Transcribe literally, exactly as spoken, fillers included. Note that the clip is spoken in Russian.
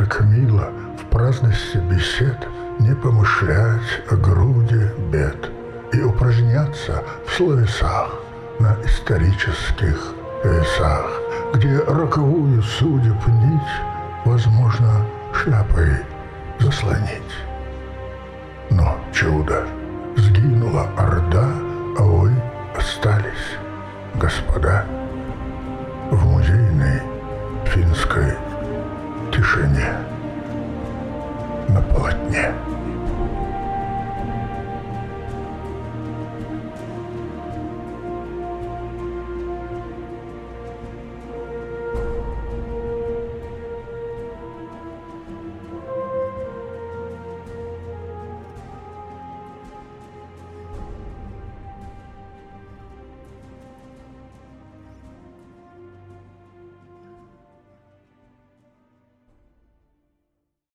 Так мило в праздности бесед не помышлять о груди бед и упражняться в словесах на исторических весах, где роковую судеб нить возможно шляпой заслонить. Но чудо! Сгинула орда, а вы остались, господа, в музейной финской тишине на полотне.